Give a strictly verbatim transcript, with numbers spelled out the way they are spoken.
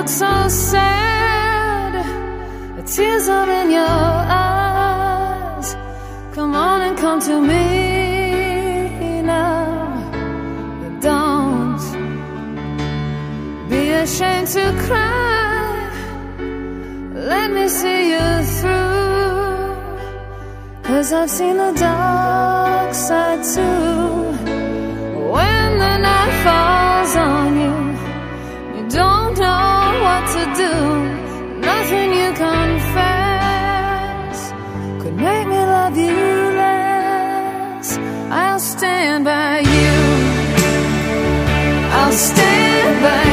look so sad, the tears are in your eyes. Come on and come to me now. Don't be ashamed to cry. Let me see you through, 'cause I've seen the dark side too. When the night falls on you, you don't know what to do. Nothing you confess could make me love you less. I'll stand by you. I'll stand by you.